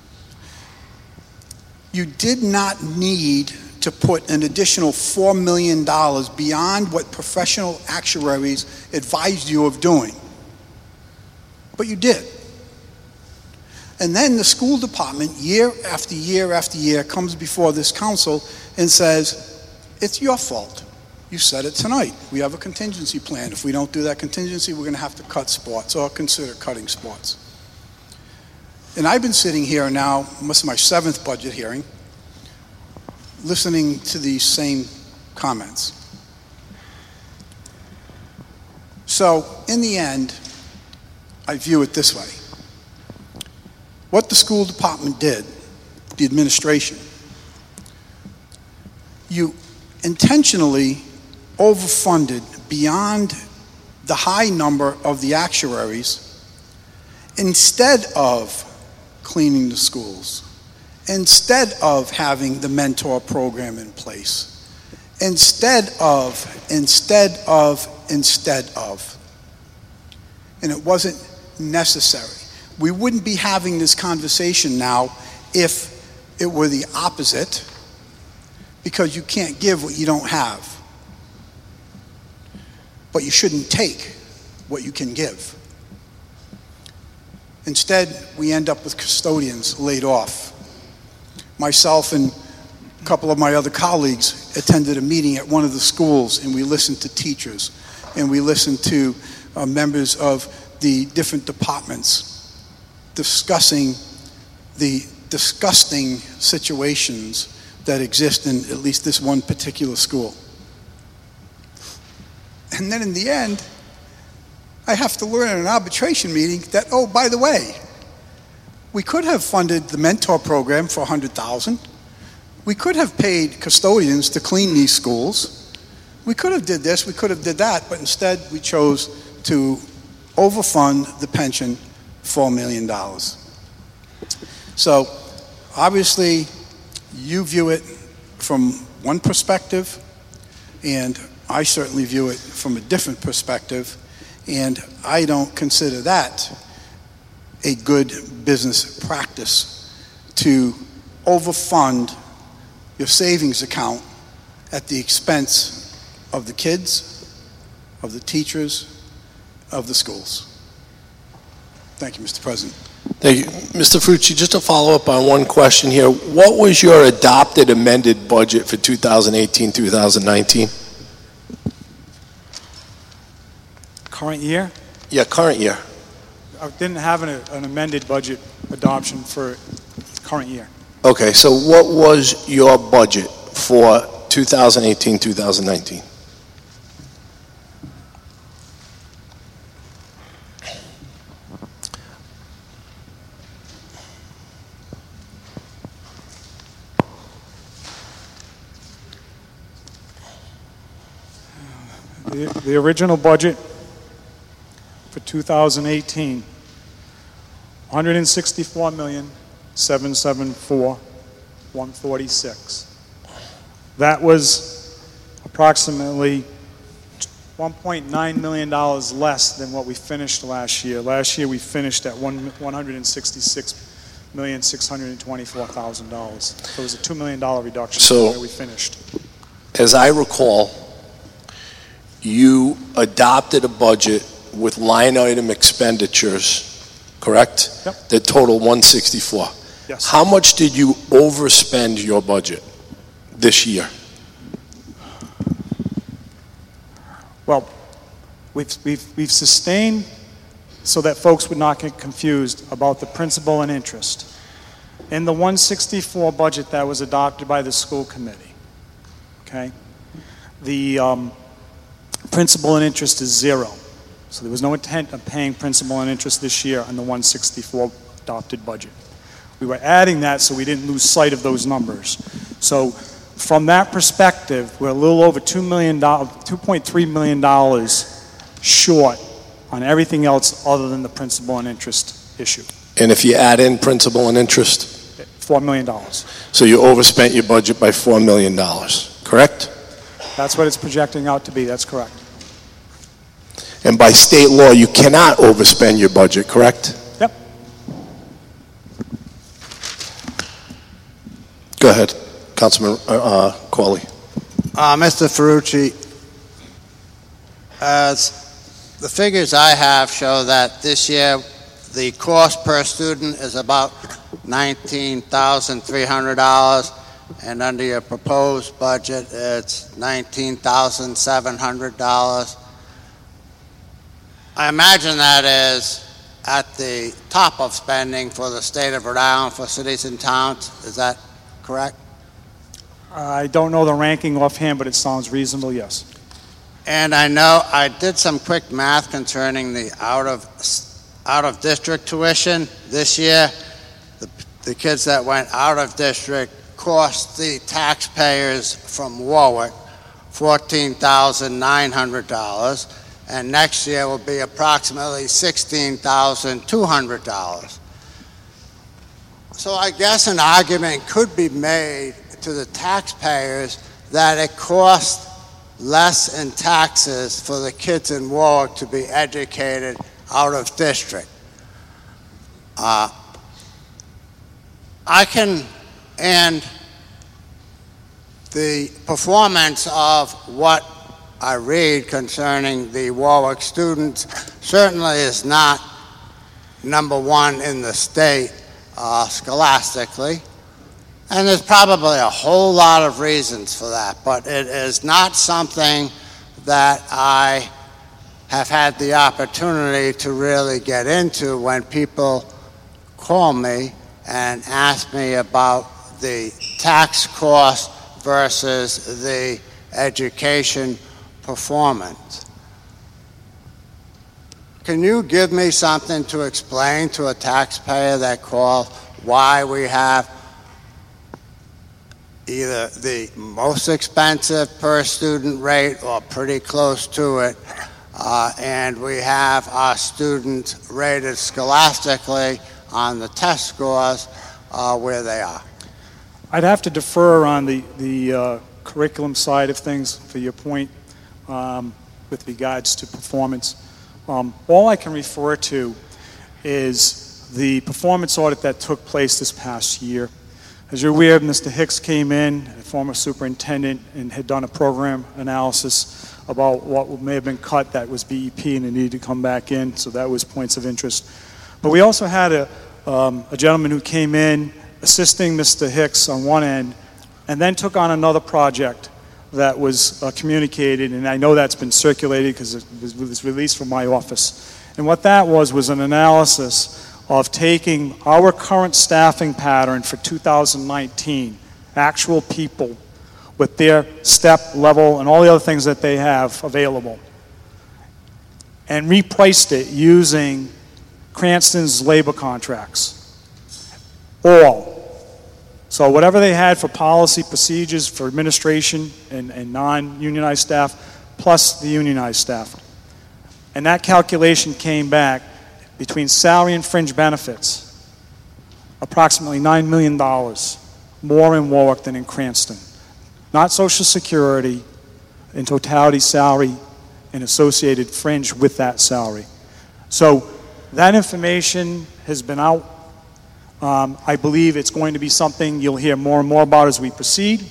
S4: You did not need to put an additional four million dollars beyond what professional actuaries advised you of doing. But you did. And then the school department, year after year after year, comes before this council and says, it's your fault. You said it tonight. We have a contingency plan. If we don't do that contingency, we're going to have to cut sports or consider cutting sports. And I've been sitting here now, this is my seventh budget hearing, listening to these same comments. So, in the end, I view it this way. What the school department did, the administration, you intentionally overfunded beyond the high number of the actuaries instead of cleaning the schools, instead of having the mentor program in place, instead of, instead of, instead of. And it wasn't necessary. We wouldn't be having this conversation now if it were the opposite, because you can't give what you don't have. But you shouldn't take what you can give. Instead, we end up with custodians laid off. Myself and a couple of my other colleagues attended a meeting at one of the schools, and we listened to teachers, and we listened to uh, members of the different departments discussing the disgusting situations that exist in at least this one particular school. And then in the end, I have to learn in an arbitration meeting that, oh, by the way, we could have funded the mentor program for one hundred thousand dollars. We could have paid custodians to clean these schools. We could have did this, we could have did that, but instead we chose to overfund the pension four million dollars. So obviously you view it from one perspective, and I certainly view it from a different perspective, and I don't consider that a good business practice to overfund your savings account at the expense of the kids, of the teachers, of the schools. Thank you, Mister President.
S1: Thank you. Mister Frucci, just to follow up on one question here, what was your adopted amended budget for two thousand eighteen, two thousand nineteen?
S2: Current year,
S1: Yeah, current year.
S2: I didn't have an, an amended budget adoption for current year.
S1: Okay, so what was your budget for two thousand eighteen, two thousand nineteen?
S2: The, the original budget for two thousand eighteen, one hundred sixty-four million, seven hundred seventy-four thousand, one hundred forty-six. That was approximately one point nine million dollars less than what we finished last year. Last year we finished at one hundred sixty-six million, six hundred twenty-four thousand dollars. So it was a two million dollars reduction
S1: So-
S2: from where we finished.
S1: As I recall, you adopted a budget with line item expenditures, correct?
S2: Yep.
S1: That total one hundred sixty-four.
S2: Yes.
S1: How much did you overspend your budget this year?
S2: Well, we've, we've, we've sustained so that folks would not get confused about the principal and interest. In the one hundred sixty-four budget that was adopted by the school committee, okay, the um, principal and interest is zero. So there was no intent of paying principal and interest this year on the one hundred sixty-four adopted budget. We were adding that so we didn't lose sight of those numbers. So from that perspective, we're a little over two million dollars, two point three million dollars short on everything else other than the principal and interest issue.
S1: And if you add in principal and interest,
S2: four million dollars.
S1: so you overspent your budget by four million dollars, correct?
S2: That's what it's projecting out to be, that's correct.
S1: And by state law, you cannot overspend your budget, correct?
S2: Yep.
S1: Go ahead, Councilman uh, uh, Corley.
S3: Uh, Mister Ferrucci, as the figures I have show that this year the cost per student is about nineteen thousand three hundred dollars, and under your proposed budget it's nineteen thousand seven hundred dollars. I imagine that is at the top of spending for the state of Rhode Island for cities and towns. Is that correct?
S2: I don't know the ranking offhand, but it sounds reasonable, yes.
S3: And I know I did some quick math concerning the out of out of district tuition this year. The, the kids that went out of district cost the taxpayers from Warwick fourteen thousand nine hundred dollars, and next year will be approximately sixteen thousand two hundred dollars. So I guess an argument could be made to the taxpayers that it costs less in taxes for the kids in Warwick to be educated out of district. Uh, I can, and the performance of what I read concerning the Warwick students certainly is not number one in the state uh, scholastically. And there's probably a whole lot of reasons for that, but it is not something that I have had the opportunity to really get into when people call me and ask me about the tax cost versus the education performance. Can you give me something to explain to a taxpayer that calls why we have either the most expensive per student rate or pretty close to it, uh, and we have our students rated scholastically on the test scores uh, where they are?
S2: I'd have to defer on the, the uh, curriculum side of things for your point um, with regards to performance. Um, all I can refer to is the performance audit that took place this past year As you're aware, Mister Hicks came in, a former superintendent, and had done a program analysis about what may have been cut that was B E P and it needed to come back in, so that was points of interest. But we also had a, um, a gentleman who came in assisting Mister Hicks on one end and then took on another project that was uh, communicated, and I know that's been circulated because it was, it was released from my office. And what that was was an analysis of taking our current staffing pattern for two thousand nineteen, actual people with their step level and all the other things that they have available, and repriced it using Cranston's labor contracts. All. So whatever they had for policy procedures for administration and, and non-unionized staff, plus the unionized staff. And that calculation came back between salary and fringe benefits, approximately nine million dollars more in Warwick than in Cranston. Not Social Security, in totality salary and associated fringe with that salary. So that information has been out. Um, I believe it's going to be something you'll hear more and more about as we proceed.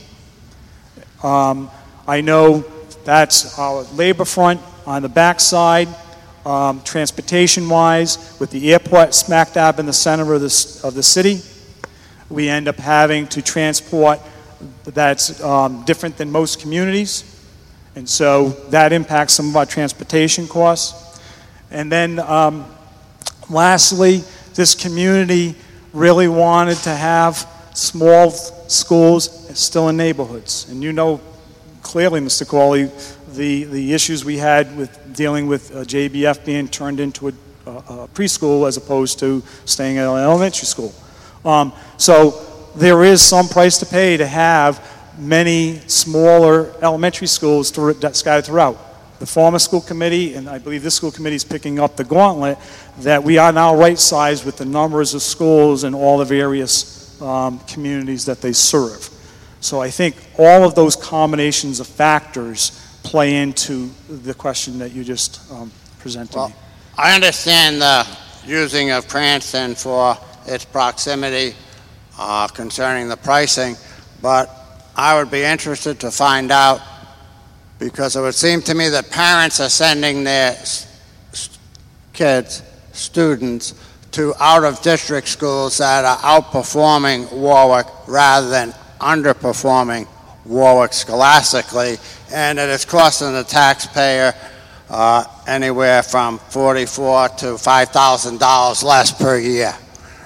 S2: Um, I know that's our labor front on the backside. Um, transportation-wise, with the airport smack dab in the center of the, of the city, we end up having to transport that's um, different than most communities, and so that impacts some of our transportation costs. And then um, lastly, this community really wanted to have small schools still in neighborhoods, and you know clearly, Mister Corley, the, the issues we had with dealing with uh, J B F being turned into a, a, a preschool as opposed to staying at an elementary school. Um, so there is some price to pay to have many smaller elementary schools to, scattered throughout. The former school committee, and I believe this school committee is picking up the gauntlet, that we are now right-sized with the numbers of schools in all the various um, communities that they serve. So I think all of those combinations of factors play into the question that you just um, presented
S3: well,
S2: me.
S3: I understand the using of Cranston for its proximity uh, concerning the pricing, but I would be interested to find out, because it would seem to me that parents are sending their kids, students, to out-of-district schools that are outperforming Warwick rather than underperforming Warwick scholastically, and it is costing the taxpayer uh, anywhere from forty-four to five thousand dollars less per year.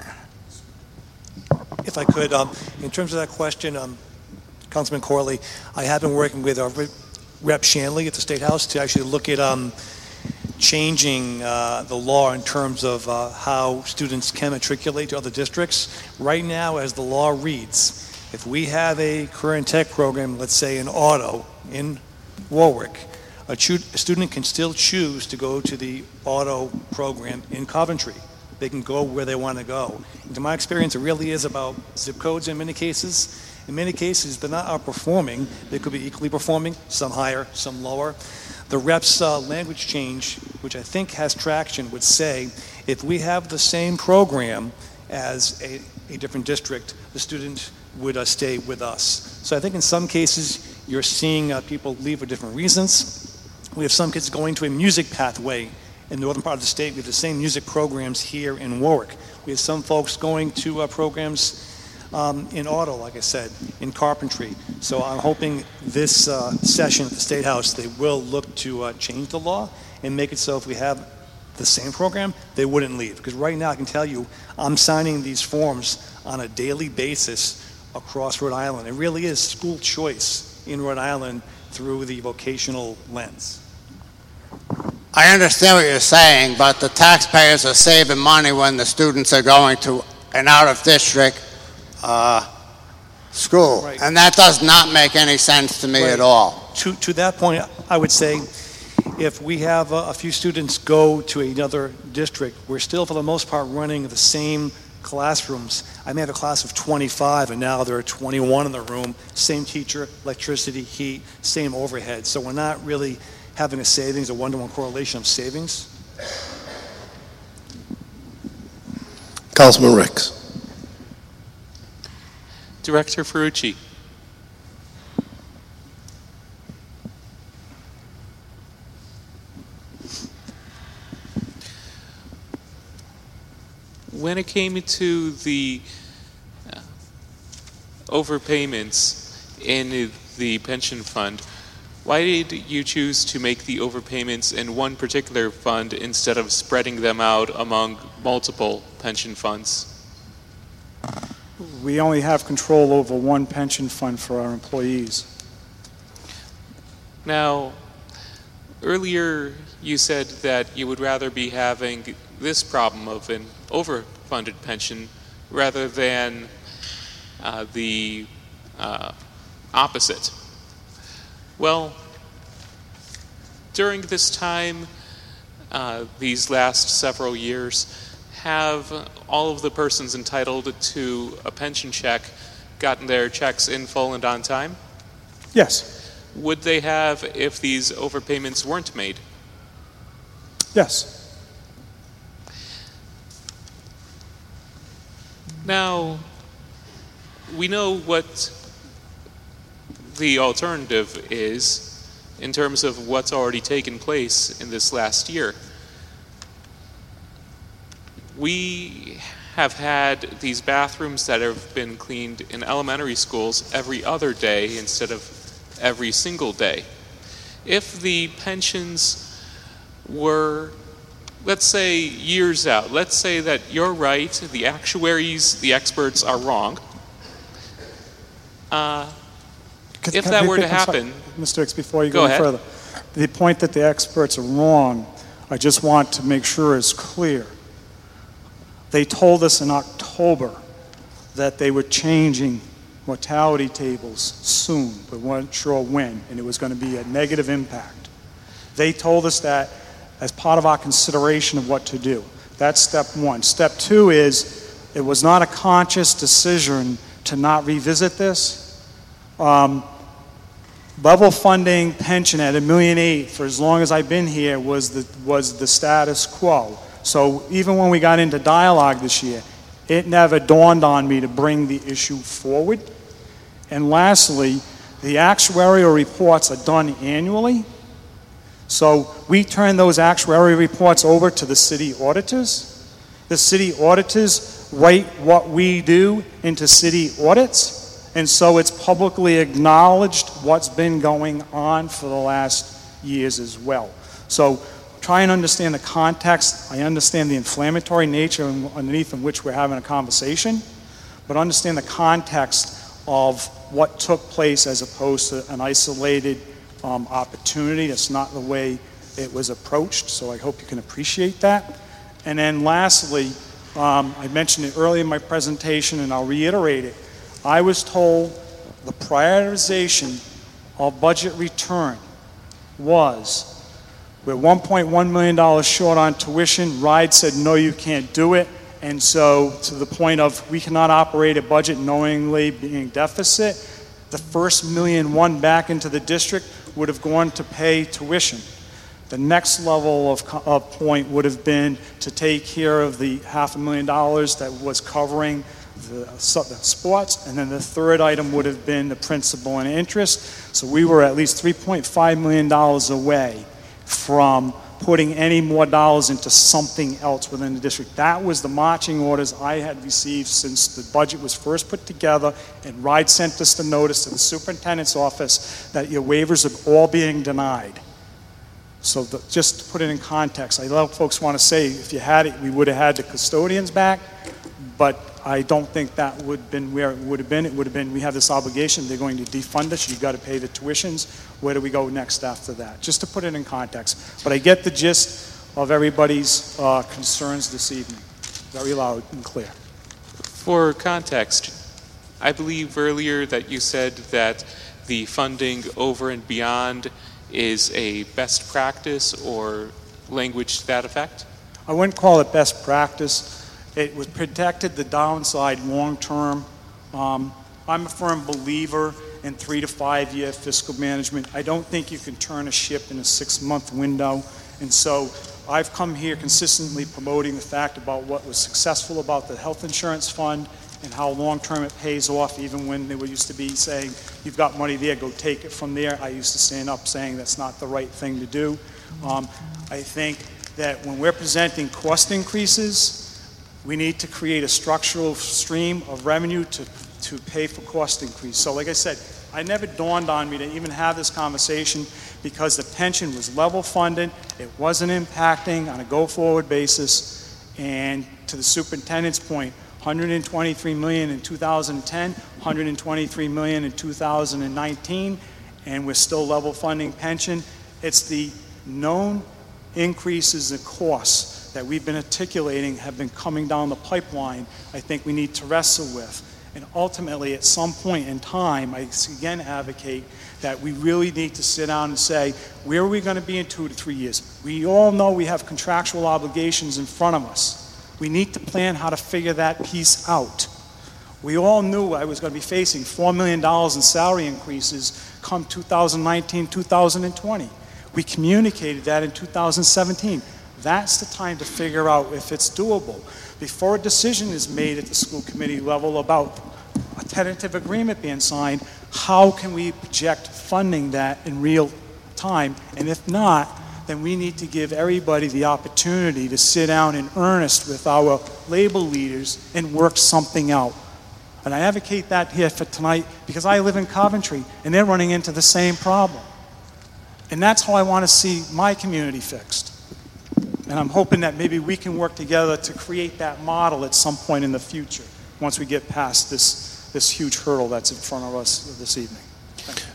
S5: If I could, um, in terms of that question, um, Councilman Corley, I have been working with our Rep Shanley at the State House to actually look at um, changing uh, the law in terms of uh, how students can matriculate to other districts. Right now, as the law reads, if we have a career and tech program, let's say in auto in Warwick, a, a student can still choose to go to the auto program in Coventry. They can go where they want to go. And to my experience, it really is about zip codes in many cases. In many cases, they're not outperforming. They could be equally performing, some higher, some lower. The rep's uh, language change, which I think has traction, would say if we have the same program as a, a different district, the student would uh, stay with us. So I think in some cases, you're seeing uh, people leave for different reasons. We have some kids going to a music pathway in the northern part of the state. We have the same music programs here in Warwick. We have some folks going to uh, programs um, in auto, like I said, in carpentry. So I'm hoping this uh, session at the State House, they will look to uh, change the law and make it so if we have the same program, they wouldn't leave. Because right now, I can tell you, I'm signing these forms on a daily basis across Rhode Island. It really is school choice in Rhode Island through the vocational lens.
S3: I understand what you're saying, but the taxpayers are saving money when the students are going to an out-of-district uh, school.
S5: Right.
S3: And that does not make any sense to me
S5: Right.
S3: at all.
S5: To, to that point, I would say if we have a, a few students go to another district, we're still, for the most part, running the same classrooms. I may have a class of twenty-five, and now there are twenty-one in the room. Same teacher, electricity, heat, same overhead. So we're not really having a savings, a one-to-one correlation of savings.
S1: Councilman Ricks.
S6: Director Ferrucci. When it came to the uh, overpayments in the pension fund, why did you choose to make the overpayments in one particular fund instead of spreading them out among multiple pension funds?
S2: We only have control over one pension fund for our employees.
S6: Now, earlier you said that you would rather be having this problem of an overfunded pension rather than uh, the uh, opposite. Well, during this time, uh, these last several years, have all of the persons entitled to a pension check gotten their checks in full and on time?
S2: Yes.
S6: Would they have if these overpayments weren't made?
S2: Yes.
S6: Now, we know what the alternative is in terms of what's already taken place in this last year. We have had these bathrooms that have been cleaned in elementary schools every other day instead of every single day. If the pensions were, let's say, years out, let's say that you're right, the actuaries, the experts are wrong, uh, if that were to happen...
S2: Mister Hicks, before you
S6: go
S2: go
S6: ahead.
S2: further, the point that the experts are wrong, I just want to make sure is clear. They told us in October that they were changing mortality tables soon, but weren't sure when, and it was going to be a negative impact. They told us that as part of our consideration of what to do. That's step one. Step two is it was not a conscious decision to not revisit this. Um, level funding pension at a million eight for as long as I've been here was the, was the status quo. So even when we got into dialogue this year, it never dawned on me to bring the issue forward. And lastly, the actuarial reports are done annually. So we turn those actuarial reports over to the city auditors. The city auditors write what we do into city audits. And so it's publicly acknowledged what's been going on for the last years as well. So try and understand the context. I understand the inflammatory nature underneath in which we're having a conversation, but understand the context of what took place as opposed to an isolated um, opportunity. That's not the way it was approached, so I hope you can appreciate that. And then lastly, um, I mentioned it earlier in my presentation, and I'll reiterate it. I was told the prioritization of budget return was we're one point one million dollars short on tuition. RIDE said, no, you can't do it. And so to the point of we cannot operate a budget knowingly being deficit, the first million one back into the district would have gone to pay tuition. The next level of, of point would have been to take care of the half a million dollars that was covering the, the sports, and then the third item would have been the principal and interest. So we were at least three point five million dollars away from putting any more dollars into something else within the district. That was the marching orders I had received since the budget was first put together, and RIDE sent us the notice to the superintendent's office that your waivers are all being denied. So the, just to put it in context, I know folks want to say if you had it, we would have had the custodians back, but I don't think that would have been where it would have been. It would have been, we have this obligation, they're going to defund us, you've got to pay the tuitions. Where do we go next after that? Just to put it in context. But I get the gist of everybody's uh, concerns this evening. Very loud and clear.
S6: For context, I believe earlier that you said that the funding over and beyond is a best practice or language to that effect?
S2: I wouldn't call it best practice. It was protected the downside long term. Um, I'm a firm believer in three to five year fiscal management. I don't think you can turn a ship in a six month window. And so I've come here consistently promoting the fact about what was successful about the health insurance fund and how long-term it pays off, even when they were used to be saying, you've got money there, go take it from there. I used to stand up saying that's not the right thing to do. Um, I think that when we're presenting cost increases, we need to create a structural stream of revenue to, to pay for cost increase. So like I said, I never dawned on me to even have this conversation because the pension was level funded, it wasn't impacting on a go-forward basis, and to the superintendent's point, one hundred twenty-three million dollars in two thousand ten, one hundred twenty-three million dollars in two thousand nineteen, and we're still level funding pension. It's the known increases in costs that we've been articulating have been coming down the pipeline, I think we need to wrestle with. And ultimately, at some point in time, I again advocate that we really need to sit down and say, where are we going to be in two to three years? We all know we have contractual obligations in front of us. We need to plan how to figure that piece out. We all knew I was going to be facing four million dollars in salary increases come two thousand nineteen, two thousand twenty. We communicated that in two thousand seventeen. That's the time to figure out if it's doable. Before a decision is made at the school committee level about a tentative agreement being signed, how can we project funding that in real time? And if not, then we need to give everybody the opportunity to sit down in earnest with our labor leaders and work something out. And I advocate that here for tonight because I live in Coventry and they're running into the same problem. And that's how I want to see my community fixed. And I'm hoping that maybe we can work together to create that model at some point in the future once we get past this, this huge hurdle that's in front of us this evening.